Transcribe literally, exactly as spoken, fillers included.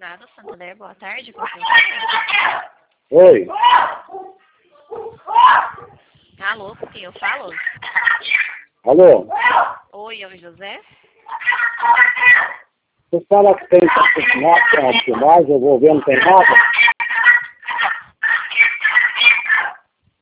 Supermercado Santander, boa tarde, com quem fala? Oi. Alô, com quem eu falo? Alô? Oi, é o José? Você fala que tem patrocinado, tem filmagem, eu vou ver, não tem nada?